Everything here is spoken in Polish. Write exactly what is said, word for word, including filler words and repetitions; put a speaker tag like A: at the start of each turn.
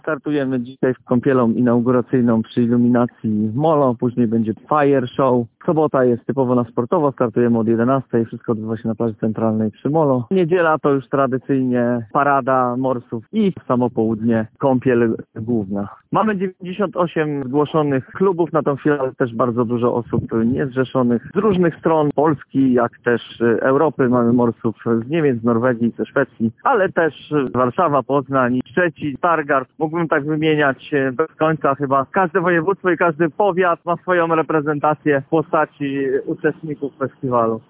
A: Startujemy dzisiaj w kąpielą inauguracyjną przy iluminacji Molo, później będzie Fire Show. Sobota jest typowo na sportowo, startujemy od jedenastej, wszystko odbywa się na plaży centralnej przy Molo. Niedziela to już tradycyjnie parada morsów i samo południe kąpiel główna. Mamy dziewięćdziesiąt osiem zgłoszonych klubów na tą chwilę, ale też bardzo dużo osób niezrzeszonych z różnych stron Polski, jak też Europy. Mamy morsów z Niemiec, z Norwegii, ze Szwecji, ale też Warszawa, Poznań, Szczecin, Stargard. Mógłbym tak wymieniać bez końca chyba. Każde województwo i każdy powiat ma swoją reprezentację w postaci uczestników festiwalu.